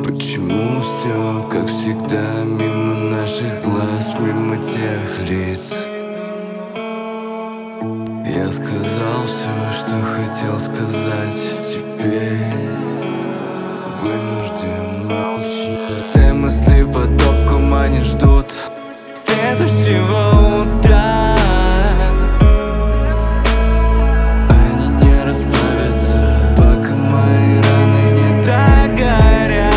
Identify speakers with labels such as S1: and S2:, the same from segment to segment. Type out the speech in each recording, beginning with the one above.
S1: Почему все, как всегда, мимо наших глаз, мимо тех лиц? Я сказал все, что хотел сказать, теперь вынужден молчать. Все мысли под топком, они ждут следующего утра. Они не расплавятся, пока мои раны не догорят.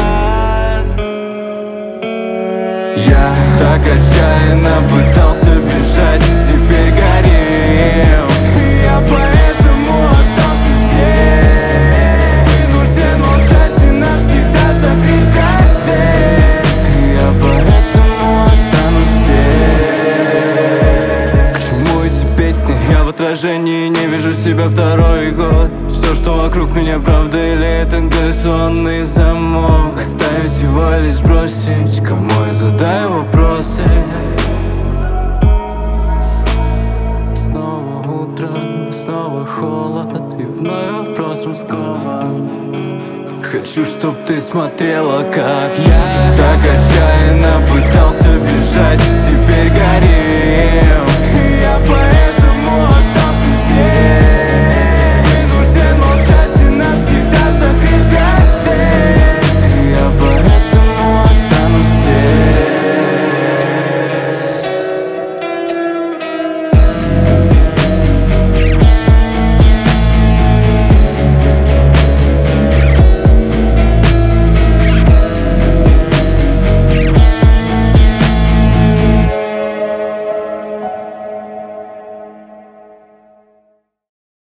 S1: Я так отчаянно пытался бежать, теперь горел. Я поэтому остался здесь, вынужден молчать и навсегда закрыть дверь. Я поэтому останусь здесь. К чему эти песни? Я в отражении не вижу себя второй год. Все, что вокруг меня, правда или это галлюционный замок? Оставить его или сбросить? Кому я задаю вопросы? Снова утро, снова холод, и вновь вопросом скован. Хочу, чтоб ты смотрела, как я так отчаянно пытался бежать, теперь горел. Я поэтому